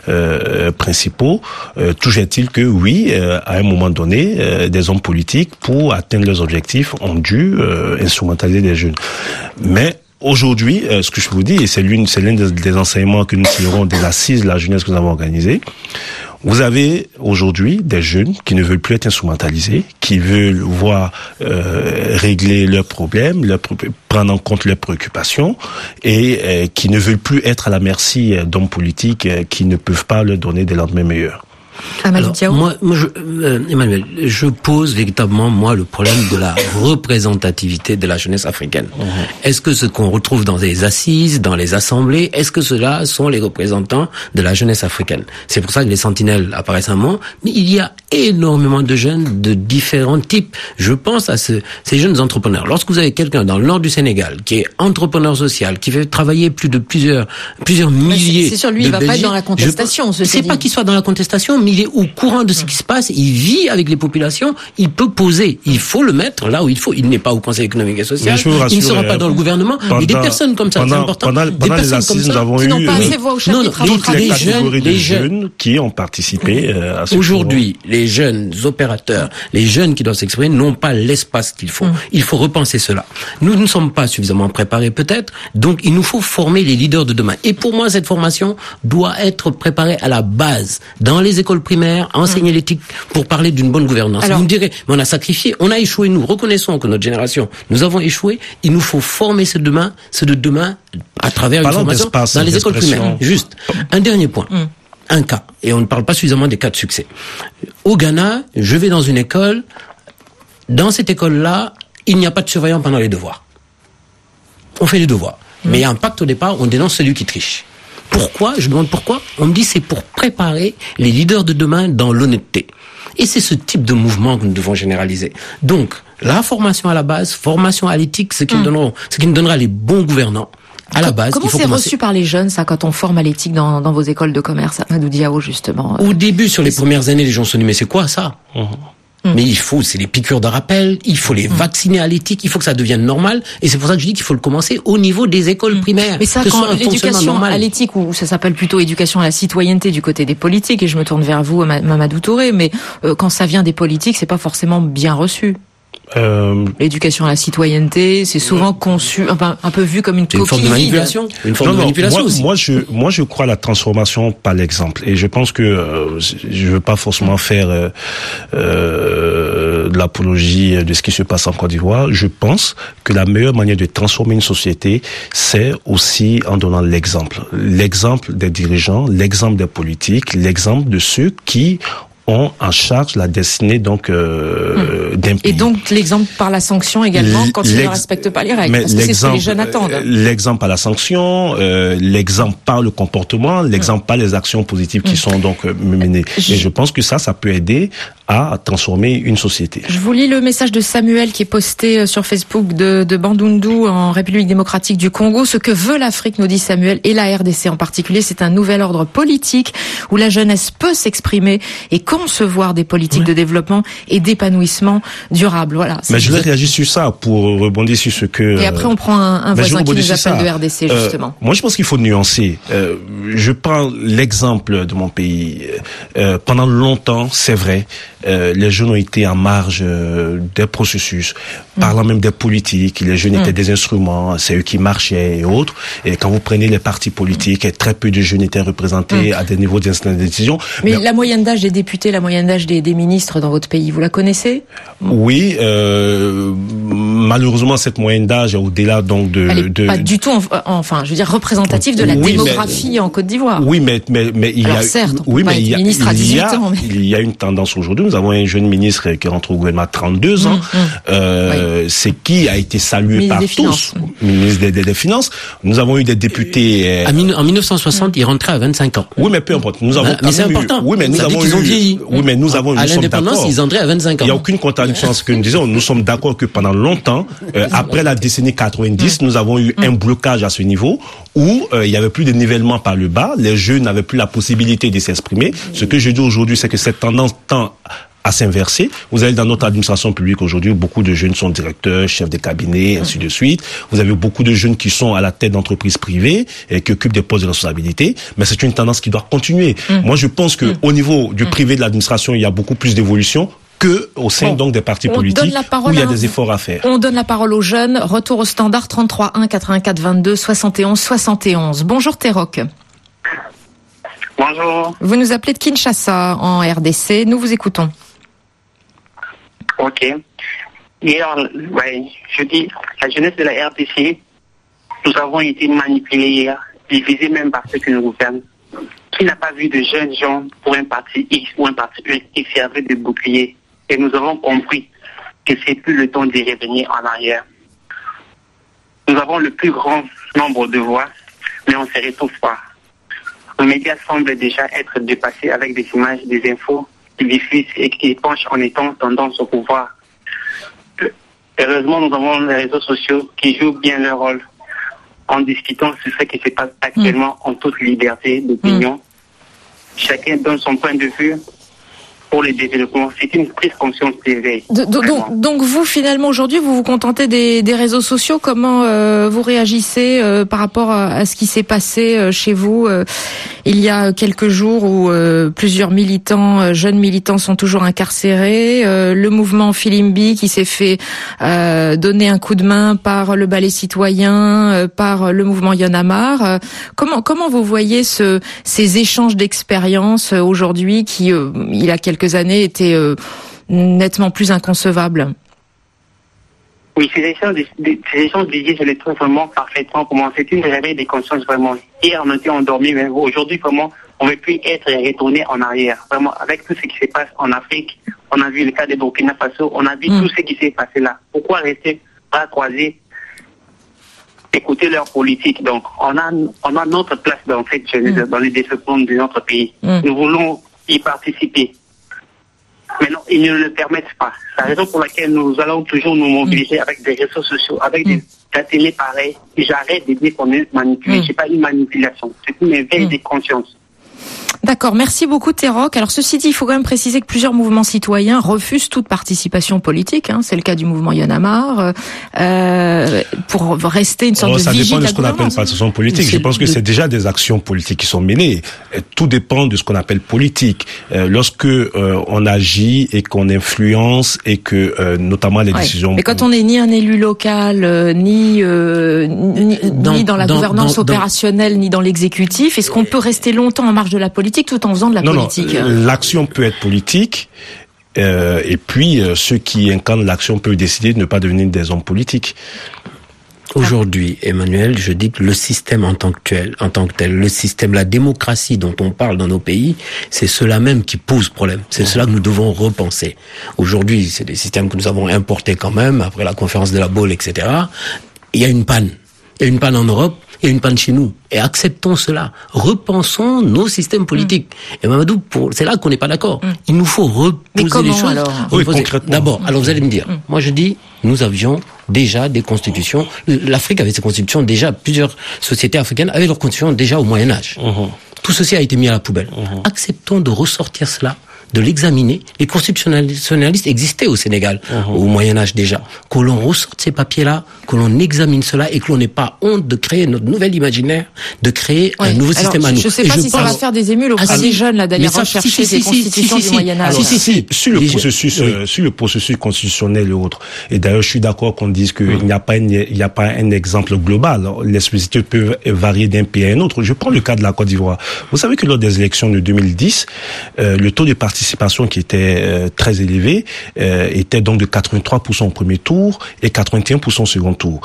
principaux? Toujours est-il que oui, à un moment donné, des hommes politiques, pour atteindre leurs objectifs, ont dû instrumentaliser des jeunes. Mais aujourd'hui, ce que je vous dis, et c'est l'un des enseignements que nous tirons des assises de la jeunesse que nous avons organisées, vous avez aujourd'hui des jeunes qui ne veulent plus être instrumentalisés, qui veulent voir régler leurs problèmes, prendre en compte leurs préoccupations, et qui ne veulent plus être à la merci d'hommes politiques qui ne peuvent pas leur donner des lendemains meilleurs. Alors, Emmanuel, je pose véritablement, le problème de la représentativité de la jeunesse africaine. Est-ce que ce qu'on retrouve dans les assises, dans les assemblées, est-ce que ceux-là sont les représentants de la jeunesse africaine? C'est pour ça que les sentinelles apparaissent un moment, mais il y a énormément de jeunes de différents types. Je pense à ces jeunes entrepreneurs. Lorsque vous avez quelqu'un dans le nord du Sénégal qui est entrepreneur social, qui fait travailler plusieurs milliers. C'est sûr, lui, il va pas être dans la contestation. C'est pas qu'il soit dans la contestation, mais il est au courant de ce qui se passe, il vit avec les populations, il peut poser, il faut le mettre là où il faut. Il n'est pas au Conseil économique et social, il ne sera pas dans le gouvernement, mais des personnes comme ça, c'est important. Pendant les assises, nous avons eu toutes les jeunes qui ont participé à ce Aujourd'hui, les jeunes opérateurs, les jeunes qui doivent s'exprimer n'ont pas l'espace qu'il faut. Il faut repenser cela. Nous ne sommes pas suffisamment préparés peut-être, donc il nous faut former les leaders de demain. Et pour moi, cette formation doit être préparée à la base, dans les écoles primaires, enseigner l'éthique pour parler d'une bonne gouvernance. Alors, vous me direz, mais on a sacrifié, on a échoué, nous reconnaissons que notre génération, nous avons échoué, il nous faut former ceux de demain à travers une formation dans les écoles primaires. Juste, un dernier point. Un cas, et on ne parle pas suffisamment des cas de succès. Au Ghana, je vais dans une école, dans cette école-là, il n'y a pas de surveillant pendant les devoirs. On fait les devoirs. Mais il y a un pacte au départ, on dénonce celui qui triche. Pourquoi? Je demande pourquoi. On me dit c'est pour préparer les leaders de demain dans l'honnêteté. Et c'est ce type de mouvement que nous devons généraliser. Donc, la formation à la base, formation à l'éthique, ce qui nous donnera les bons gouvernants. À la base, comment c'est reçu par les jeunes, ça, quand on forme à l'éthique dans vos écoles de commerce, Amadou Diao, justement? Au début, sur les premières années, les gens se sont dit, mais c'est quoi ça? Mais c'est les piqûres de rappel, il faut les vacciner à l'éthique, il faut que ça devienne normal, et c'est pour ça que je dis qu'il faut le commencer au niveau des écoles primaires. Mais ça, quand l'éducation à l'éthique, ou ça s'appelle plutôt éducation à la citoyenneté du côté des politiques, et je me tourne vers vous, Mamadou Touré, mais quand ça vient des politiques, c'est pas forcément bien reçu. L'éducation à la citoyenneté, c'est souvent conçu, un peu vu comme une coquille. Une forme de manipulation. Une forme de manipulation aussi. Moi, je crois à la transformation par l'exemple. Et je pense que je veux pas forcément faire de l'apologie de ce qui se passe en Côte d'Ivoire. Je pense que la meilleure manière de transformer une société, c'est aussi en donnant l'exemple. L'exemple des dirigeants, l'exemple des politiques, l'exemple de ceux qui ont en charge la destinée donc d'un pays. Et donc l'exemple par la sanction également quand ils ne respectent pas les règles, parce que c'est ce que les jeunes attendent. L'exemple par la sanction, l'exemple par le comportement, l'exemple par les actions positives qui sont donc menées. Et je pense que ça peut aider à transformer une société. Je vous lis le message de Samuel qui est posté sur Facebook de Bandundu en République démocratique du Congo. Ce que veut l'Afrique, nous dit Samuel, et la RDC en particulier, c'est un nouvel ordre politique où la jeunesse peut s'exprimer et concevoir des politiques de développement et d'épanouissement durable. Voilà. Mais je voulais réagir sur ça pour rebondir sur ce que... Et après on prend un voisin qui nous appelle de RDC justement. Moi je pense qu'il faut nuancer. Je prends l'exemple de mon pays. Pendant longtemps, c'est vrai, les jeunes ont été en marge des processus, parlant même des politiques. Les jeunes étaient des instruments, c'est eux qui marchaient et autres. Et quand vous prenez les partis politiques, très peu de jeunes étaient représentés à des niveaux d'instance de décision. Mais la moyenne d'âge des députés, la moyenne d'âge des ministres dans votre pays, vous la connaissez? Oui, malheureusement cette moyenne d'âge est au-delà donc de... Elle est pas du tout, enfin, je veux dire représentative de la démographie en Côte d'Ivoire. Oui, mais il y a... certes, oui, mais il y a une tendance aujourd'hui. Nous avons un jeune ministre qui rentre au gouvernement à 32 ans. C'est qui a été salué par tous. Ministre des Finances. Nous avons eu des députés... En 1960, il rentrait à 25 ans. Oui, mais peu importe. Nous avons mais c'est important. Oui, mais nous avons ont vieilli. Oui, mais nous avons... À l'indépendance, ils entraient à 25 ans. Il n'y a aucune contradiction à ce que nous disons. Nous sommes d'accord que pendant longtemps, après la décennie 90, nous avons eu un blocage à ce niveau où il y avait plus de nivellement par le bas. Les jeunes n'avaient plus la possibilité de s'exprimer. Ce que je dis aujourd'hui, c'est que cette tendance tend à s'inverser. Vous avez dans notre administration publique aujourd'hui, beaucoup de jeunes sont directeurs, chefs de cabinet, ainsi de suite. Vous avez beaucoup de jeunes qui sont à la tête d'entreprises privées et qui occupent des postes de responsabilité. Mais c'est une tendance qui doit continuer. Moi, je pense que au niveau du privé de l'administration, il y a beaucoup plus d'évolution que au sein donc des partis politiques où il y a des efforts à faire. On donne la parole aux jeunes. Retour au standard 33 1 84 22 71 71. Bonjour Terok. Bonjour. Vous nous appelez de Kinshasa en RDC. Nous vous écoutons. Ok. Hier, je dis, la jeunesse de la RDC, nous avons été manipulés hier, divisés même par ceux qui nous gouvernent. Qui n'a pas vu de jeunes gens pour un parti X ou un parti Y qui servait de bouclier? Et nous avons compris que c'est plus le temps d'y revenir en arrière. Nous avons le plus grand nombre de voix, mais on ne se retrouve pas. Les médias semblent déjà être dépassés avec des images, des infos qui diffusent et qui penchent en étant tendance au pouvoir. Heureusement, nous avons les réseaux sociaux qui jouent bien leur rôle en discutant sur ce qui se passe actuellement en toute liberté d'opinion. Chacun donne son point de vue pour le développement. C'est une prise de conscience d'éveil. Donc vous, finalement, aujourd'hui, vous vous contentez des réseaux sociaux. Comment vous réagissez par rapport à ce qui s'est passé chez vous il y a quelques jours où plusieurs militants, jeunes militants sont toujours incarcérés, le mouvement Filimbi qui s'est fait donner un coup de main par le Ballet citoyen, par le mouvement Y'en a marre. Comment vous voyez ces échanges d'expériences aujourd'hui qui, il y a quelques années, étaient nettement plus inconcevables? Oui, ces échanges dédiés, je les trouve vraiment parfaitement. Comment c'est une réveil des consciences vraiment. Hier, on était endormis, mais aujourd'hui, comment on ne veut plus être retourné en arrière. Vraiment, avec tout ce qui se passe en Afrique, on a vu le cas de Burkina Faso, on a vu tout ce qui s'est passé là. Pourquoi rester bras croisés, écouter leur politique? Donc, on a notre place dans cette jeunesse, dans le développement de notre pays. Nous voulons y participer. Mais non, ils ne le permettent pas. C'est la raison pour laquelle nous allons toujours nous mobiliser avec des réseaux sociaux, avec des ateliers pareils. Et j'arrête de dire qu'on est manipulé. C'est pas une manipulation. C'est une éveil des consciences. D'accord, merci beaucoup Terok. Alors ceci dit, il faut quand même préciser que plusieurs mouvements citoyens refusent toute participation politique. C'est le cas du mouvement Y'en a marre. Pour rester une sorte de ça vigie dépend de la ce qu'on appelle participation politique. Je pense que c'est déjà des actions politiques qui sont menées. Tout dépend de ce qu'on appelle politique. Lorsque on agit et qu'on influence et que notamment les décisions... Mais quand on n'est ni un élu local, ni dans la gouvernance opérationnelle, ni dans l'exécutif, est-ce qu'on peut rester longtemps en marge de la politique tout en faisant de la politique? Non, l'action peut être politique Et puis, ceux qui incarnent l'action peuvent décider de ne pas devenir des hommes politiques. Aujourd'hui, Emmanuel, je dis que le système en tant que tel, le système, la démocratie dont on parle dans nos pays, c'est cela même qui pose problème. C'est cela que nous devons repenser. Aujourd'hui, c'est des systèmes que nous avons importés quand même, après la conférence de la Baule, etc. Il y a une panne. Il y a une panne en Europe, il y a une panne chez nous. Et acceptons cela. Repensons nos systèmes politiques. Et Mamadou, c'est là qu'on n'est pas d'accord. Il nous faut reposer les choses. Alors oui, concrètement. D'abord, alors vous allez me dire, moi je dis, nous avions déjà des constitutions. L'Afrique avait ses constitutions déjà. Plusieurs sociétés africaines avaient leurs constitutions déjà au Moyen-Âge. Tout ceci a été mis à la poubelle. Acceptons de ressortir cela, de l'examiner. Les constitutionnalistes existaient au Sénégal, au Moyen-Âge déjà. Que l'on ressorte ces papiers-là, que l'on examine cela et que l'on n'ait pas honte de créer notre nouvel imaginaire, de créer un nouveau système à nous. Je ne sais pas si ça va faire des émules auprès des jeunes, là, d'aller rechercher des constitutions du Moyen-Âge. Sur le processus constitutionnel et autres. Et d'ailleurs, je suis d'accord qu'on dise qu'il n'y a pas un exemple global. Les spécificités peuvent varier d'un pays à un autre. Je prends le cas de la Côte d'Ivoire. Vous savez que lors des élections de 2010, le taux de participation qui était très élevé était donc de 83% au premier tour et 81% au second tour.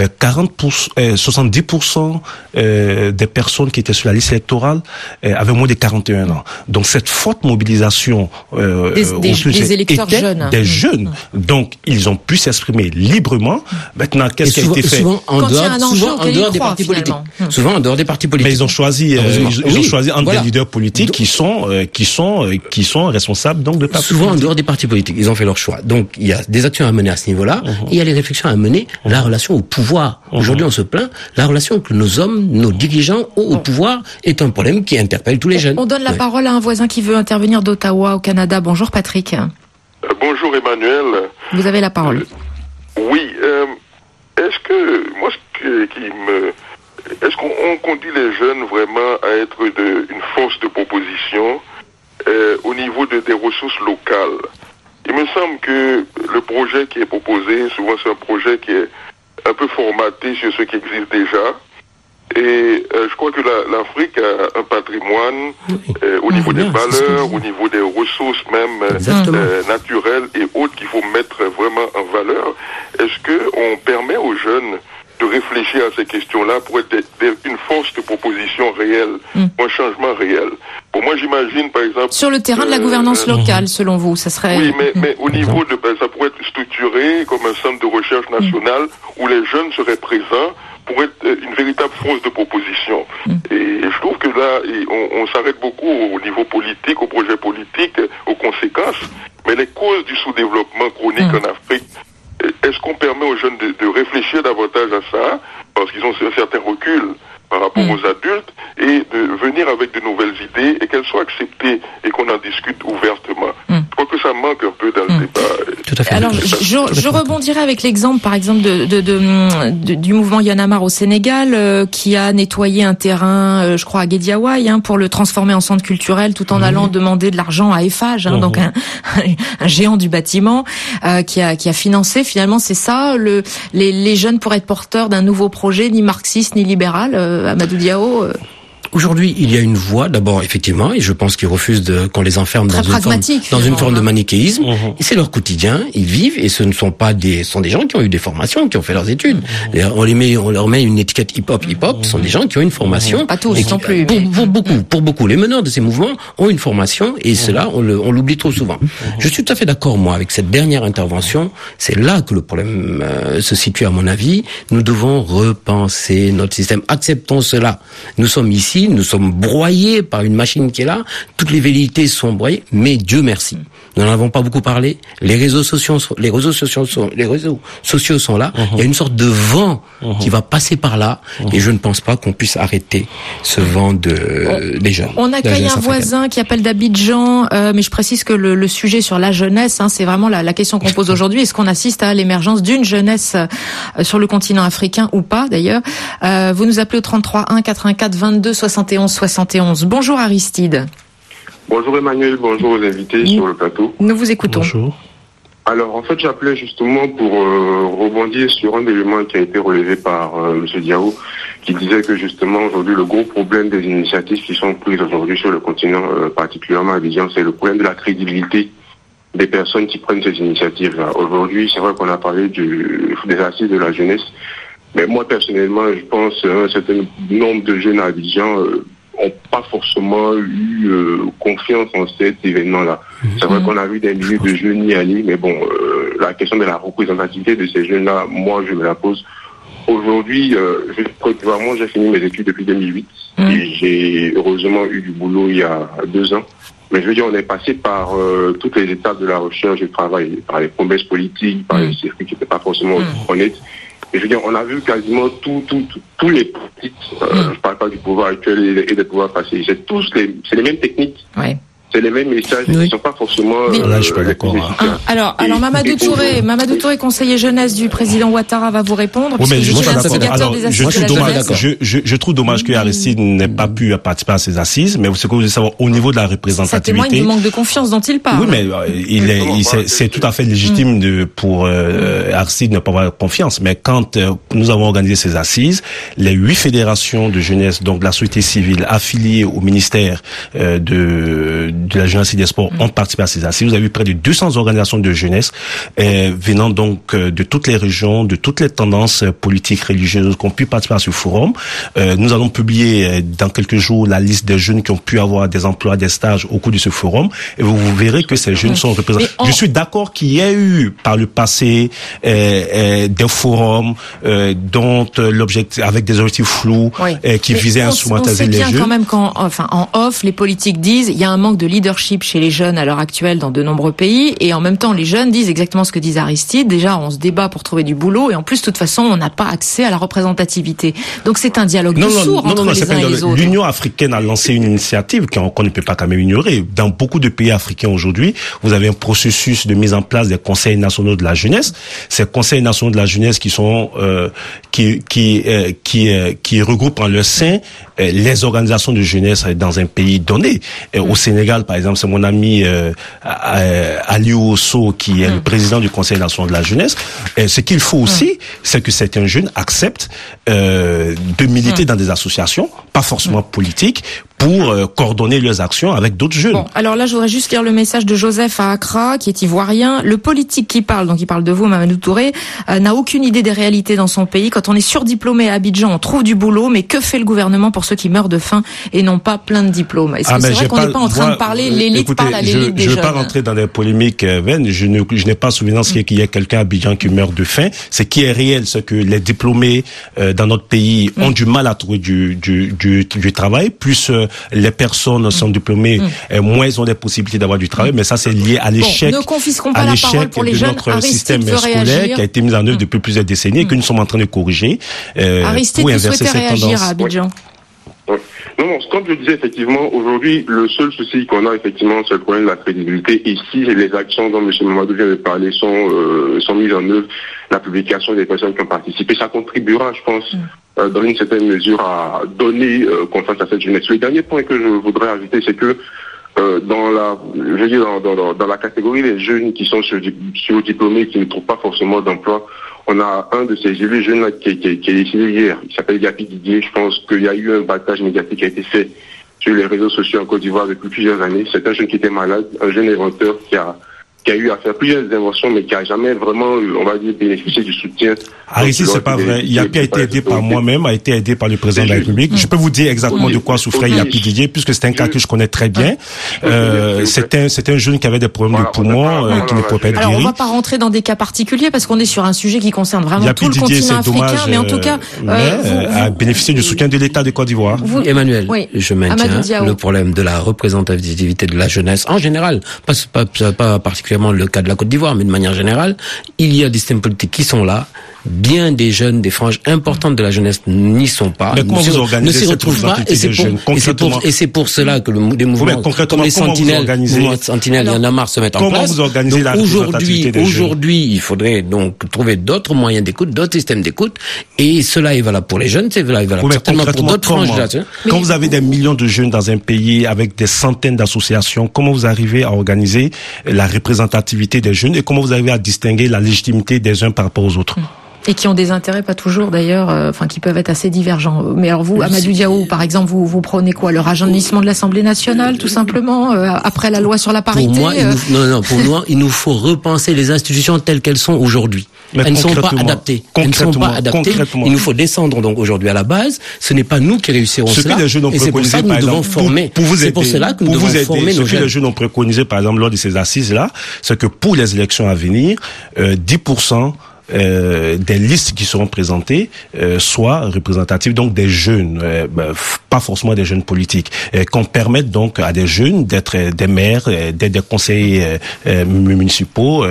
70% des personnes qui étaient sur la liste électorale avaient moins de 41 ans. Donc cette forte mobilisation des électeurs jeunes. Des jeunes. Donc ils ont pu s'exprimer librement. Maintenant, qu'est-ce qui a été fait? Souvent en dehors des partis politiques. Souvent en dehors des partis politiques. Mais ils ont choisi entre des leaders politiques qui sont responsables donc de partis souvent politiques. En dehors des partis politiques. Ils ont fait leur choix. Donc il y a des actions à mener à ce niveau-là. Et il y a les réflexions à mener, la relation au pouvoir. Aujourd'hui, on se plaint, la relation que nos hommes, nos dirigeants ont au pouvoir est un problème qui interpelle tous les jeunes. On donne la parole à un voisin qui veut intervenir d'Ottawa, au Canada. Bonjour Patrick. Bonjour Emmanuel. Vous avez la parole. Oui. Est-ce qu'on conduit les jeunes vraiment à être une force de proposition au niveau des ressources locales? Il me semble que le projet qui est proposé, souvent c'est un projet qui est un peu formaté sur ce qui existe déjà. Et je crois que l'Afrique a un patrimoine au niveau des valeurs, au niveau des ressources même naturelles et autres qu'il faut mettre vraiment en valeur. Est-ce qu'on permet aux jeunes de réfléchir à ces questions-là pour être une force de proposition réelle, un changement réel? Pour moi, j'imagine, par exemple... Sur le terrain de la gouvernance locale, selon vous, ça serait... Oui, mais au niveau ça pourrait être structuré comme un centre de recherche national où les jeunes seraient présents pour être une véritable force de proposition. Et je trouve que là, on s'arrête beaucoup au niveau politique, au projet politique, aux conséquences, mais les causes du sous-développement chronique en Afrique, est-ce qu'on permet aux jeunes de réfléchir davantage à ça, parce qu'ils ont un certain recul par rapport aux adultes, et de venir avec de nouvelles idées et qu'elles soient acceptées et qu'on en discute ouvertement. Je crois que ça manque un peu dans le débat. Tout à fait. Alors, je rebondirai avec l'exemple, par exemple, du mouvement Y en a marre au Sénégal, qui a nettoyé un terrain, je crois, à Guédiawaye, pour le transformer en centre culturel, tout en allant demander de l'argent à Eiffage, donc un géant du bâtiment, qui a financé. Finalement, c'est ça. Les jeunes pourraient être porteurs d'un nouveau projet, ni marxiste ni libéral. Amadou Diao. Aujourd'hui, il y a une voie, d'abord, effectivement, et je pense qu'ils refusent qu'on les enferme dans une forme de manichéisme. Et c'est leur quotidien, ils vivent, et ce ne sont pas sont des gens qui ont eu des formations, qui ont fait leurs études. On leur met une étiquette hip-hop, ce sont des gens qui ont une formation. Pas tous non plus. Pour beaucoup. Les meneurs de ces mouvements ont une formation, et cela, on l'oublie trop souvent. Je suis tout à fait d'accord, moi, avec cette dernière intervention. C'est là que le problème se situe, à mon avis. Nous devons repenser notre système. Acceptons cela. Nous sommes ici, nous sommes broyés par une machine qui est là, toutes les velléités sont broyées, mais Dieu merci. Nous n'en avons pas beaucoup parlé, les réseaux sociaux sont là, il y a une sorte de vent qui va passer par là, et je ne pense pas qu'on puisse arrêter ce vent des jeunes. On accueille un voisin qui appelle d'Abidjan, mais je précise que le sujet sur la jeunesse, c'est vraiment la question qu'on pose aujourd'hui. Est-ce qu'on assiste à l'émergence d'une jeunesse sur le continent africain ou pas, d'ailleurs? Vous nous appelez au 33 1 84 22 71 71. Bonjour Aristide. Bonjour Emmanuel, bonjour aux invités sur le plateau. Nous vous écoutons. Bonjour. Alors en fait j'appelais justement pour rebondir sur un élément qui a été relevé par M. Diao, qui disait que justement aujourd'hui le gros problème des initiatives qui sont prises aujourd'hui sur le continent, particulièrement à Abidjan, c'est le problème de la crédibilité des personnes qui prennent ces initiatives-là. Aujourd'hui, c'est vrai qu'on a parlé des assises de la jeunesse, mais moi personnellement, je pense qu'un certain nombre de jeunes à Abidjan n'ont pas forcément eu confiance en cet événement-là. C'est vrai qu'on a vu des milliers de jeunes y aller, mais bon, la question de la représentativité de ces jeunes-là, moi je me la pose. Aujourd'hui, moi j'ai fini mes études depuis 2008 et j'ai heureusement eu du boulot il y a 2 ans. Mais je veux dire, on est passé par toutes les étapes de la recherche du travail, par les promesses politiques, par les circuits qui n'étaient pas forcément honnêtes. Et je veux dire, on a vu quasiment tous les politiques, je parle pas du pouvoir actuel et des pouvoirs passés, c'est les mêmes techniques. Ouais. C'est les mêmes messages qui ne sont pas forcément... Là, je suis pas d'accord. Alors Mamadou Touré, conseiller jeunesse du président Ouattara, va vous répondre. Oui, mais je trouve dommage que Aristide n'ait pas pu participer à ces assises, mais ce que vous voulez savoir, au niveau de la représentativité... Ça témoigne du manque de confiance dont il parle. Oui, mais c'est tout à fait légitime pour Aristide ne pas avoir confiance. Mais quand nous avons organisé ces assises, les 8 fédérations de jeunesse, donc de la société civile, affiliées au ministère de la jeunesse et des sports ont participé à ces assises. Vous avez eu près de 200 organisations de jeunesse venant donc de toutes les régions, de toutes les tendances politiques, religieuses qui ont pu participer à ce forum. Nous allons publier dans quelques jours la liste des jeunes qui ont pu avoir des emplois, des stages au cours de ce forum et vous verrez que ces jeunes sont représentés. Je suis d'accord qu'il y ait eu par le passé des forums dont l'objectif, avec des objectifs flous qui visaient à instrumentaliser les jeunes. On sait bien quand même en off, les politiques disent il y a un manque de leadership chez les jeunes à l'heure actuelle dans de nombreux pays et en même temps les jeunes disent exactement ce que disent Aristide. Déjà on se débat pour trouver du boulot et en plus de toute façon on n'a pas accès à la représentativité. Donc c'est un dialogue sourd entre les uns et les autres. L'Union africaine a lancé une initiative qu'on ne peut pas quand même ignorer. Dans beaucoup de pays africains aujourd'hui, vous avez un processus de mise en place des conseils nationaux de la jeunesse. Ces conseils nationaux de la jeunesse qui sont qui regroupent en leur sein les organisations de jeunesse dans un pays donné. Au Sénégal, par exemple, c'est mon ami Aliou Osso qui est le président du Conseil national de la jeunesse. Et ce qu'il faut aussi, c'est que certains jeunes acceptent de militer dans des associations, pas forcément politiques, pour coordonner leurs actions avec d'autres jeunes. Bon, alors là, je voudrais juste lire le message de Joseph à Accra, qui est ivoirien. Le politique qui parle, donc il parle de vous, Mamadou Touré, n'a aucune idée des réalités dans son pays. Quand on est surdiplômé à Abidjan, on trouve du boulot, mais que fait le gouvernement pour ceux qui meurent de faim et n'ont pas plein de diplômes? Est-ce que c'est vrai qu'on n'est pas en train de parler, l'élite parle à l'élite des jeunes? Je ne veux pas rentrer dans des polémiques vaines. Je n'ai pas souvenance qu'il y ait quelqu'un à Abidjan qui meurt de faim. Ce qui est réel, c'est que les diplômés dans notre pays ont du mal à trouver du travail, plus les personnes sont diplômées, moins ils ont des possibilités d'avoir du travail, mais ça c'est lié à l'échec, ne confisquons pas la parole pour les de jeunes. notre système scolaire qui a été mis en œuvre depuis plusieurs décennies et que nous sommes en train de corriger Aristide, pour inverser cette tendance. À Abidjan. Non, comme je disais, effectivement, aujourd'hui, le seul souci qu'on a, effectivement, c'est le problème de la crédibilité. Et si les actions dont M. Mamadou vient de parler sont mises en œuvre, la publication des personnes qui ont participé, ça contribuera, je pense, dans une certaine mesure à donner confiance à cette jeunesse. Le dernier point que je voudrais ajouter, c'est que dans la catégorie des jeunes qui sont surdiplômés, qui ne trouvent pas forcément d'emploi, on a un de ces élus jeunes là qui est décédé hier. Il s'appelle Yapi Didier. Je pense qu'il y a eu un battage médiatique qui a été fait sur les réseaux sociaux en Côte d'Ivoire depuis plusieurs années. C'est un jeune qui était malade, un jeune inventeur qui a eu à faire plusieurs inventions, mais qui a jamais vraiment, on va dire, bénéficié du soutien. Ici, c'est pas vrai. Yapi a été aidé par moi-même, a été aidé par le président de la République. Je peux vous dire exactement de quoi souffrait Yapi Didier, puisque c'est un cas que je connais très bien. C'est un jeune qui avait des problèmes de poumons, qui ne pouvait pas être guéri. Alors, on va pas rentrer dans des cas particuliers, parce qu'on est sur un sujet qui concerne vraiment tout le continent africain, mais en tout cas, a bénéficié du soutien de l'État de Côte d'Ivoire. Emmanuel, je maintiens le problème de la représentativité de la jeunesse en général, pas particulièrement le cas de la Côte d'Ivoire, mais de manière générale, il y a des systèmes politiques qui sont là. Bien des jeunes, des franges importantes de la jeunesse n'y sont pas, ne s'y retrouvent pas, et c'est pour cela que des mouvements comme les Sentinelles, il y en a marre se mettent en place. Comment vous organisez la représentativité des jeunes? Aujourd'hui, il faudrait donc trouver d'autres moyens d'écoute, d'autres systèmes d'écoute, et cela est valable pour les jeunes, c'est valable certainement pour d'autres franges. Quand vous avez des millions de jeunes dans un pays avec des centaines d'associations, comment vous arrivez à organiser la représentativité des jeunes et comment vous arrivez à distinguer la légitimité des uns par rapport aux autres? Et qui ont des intérêts pas toujours d'ailleurs, qui peuvent être assez divergents. Mais alors vous, Amadou Diao, par exemple, vous prenez quoi? Le rajeunissement de l'Assemblée nationale, tout simplement, après la loi sur la parité? Pour moi, il nous faut repenser les institutions telles qu'elles sont aujourd'hui. Elles ne sont pas adaptées. Il nous faut descendre donc aujourd'hui à la base. Ce n'est pas nous qui réussirons cela. Et c'est pour ça que nous devons former. C'est pour cela que nous devons former nos jeunes. Ce que les jeunes ont préconisé, par exemple, lors de ces assises-là, c'est que pour les élections à venir, 10% des listes qui seront présentées soient représentatives donc des jeunes, pas forcément des jeunes politiques, qu'on permette donc à des jeunes d'être des maires, d'être des conseillers municipaux.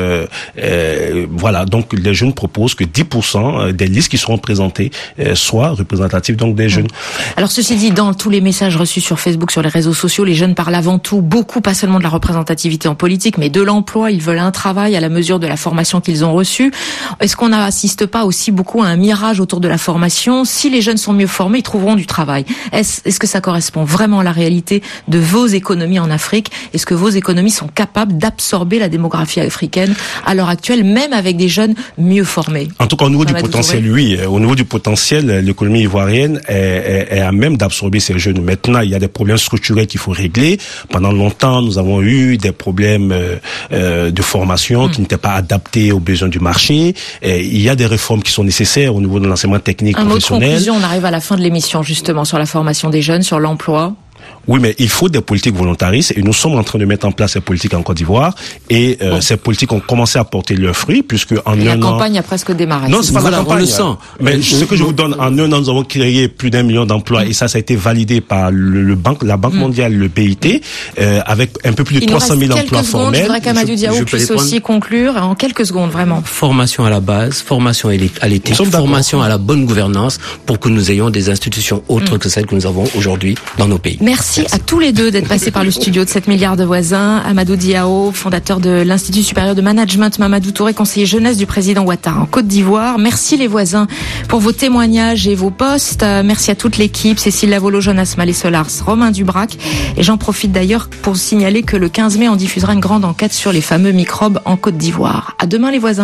Voilà, donc les jeunes proposent que 10% des listes qui seront présentées soient représentatives donc des jeunes. Alors ceci dit, dans tous les messages reçus sur Facebook, sur les réseaux sociaux, les jeunes parlent avant tout beaucoup, pas seulement de la représentativité en politique, mais de l'emploi. Ils veulent un travail à la mesure de la formation qu'ils ont reçue. Est-ce qu'on n'assiste pas aussi beaucoup à un mirage autour de la formation? Si les jeunes sont mieux formés, ils trouveront du travail. Est-ce que ça correspond vraiment à la réalité de vos économies en Afrique? Est-ce que vos économies sont capables d'absorber la démographie africaine à l'heure actuelle, même avec des jeunes mieux formés? En tout cas, au niveau du potentiel, oui. Au niveau du potentiel, l'économie ivoirienne est à même d'absorber ces jeunes. Maintenant, il y a des problèmes structurels qu'il faut régler. Pendant longtemps, nous avons eu des problèmes de formation qui n'étaient pas adaptés aux besoins du marché. Il y a des réformes qui sont nécessaires au niveau de l'enseignement technique professionnel. Un mot de conclusion, on arrive à la fin de l'émission justement sur la formation des jeunes, sur l'emploi. Oui, mais il faut des politiques volontaristes et nous sommes en train de mettre en place ces politiques en Côte d'Ivoire et ces politiques ont commencé à porter leurs fruits puisque en un an... La campagne a presque démarré. Non, c'est pas la campagne. On le sent. Mais ce que je vous donne, en un an, nous avons créé plus d'1 million d'emplois et ça a été validé par la Banque mondiale, le BIT, avec un peu plus de 300 000 emplois formels. Je voudrais qu'Amadou Diao puisse aussi conclure en quelques secondes, vraiment. Formation à la base, formation à l'éthique, formation à la bonne gouvernance pour que nous ayons des institutions autres que celles que nous avons aujourd'hui dans nos pays. Merci à tous les deux d'être passés par le studio de 7 milliards de voisins. Amadou Diao, fondateur de l'Institut supérieur de management, Mamadou Touré, conseiller jeunesse du président Ouattara en Côte d'Ivoire. Merci les voisins pour vos témoignages et vos posts. Merci à toute l'équipe, Cécile Lavolo, Jonas Malé-Solars, Romain Dubrac. Et j'en profite d'ailleurs pour signaler que le 15 mai, on diffusera une grande enquête sur les fameux microbes en Côte d'Ivoire. À demain les voisins.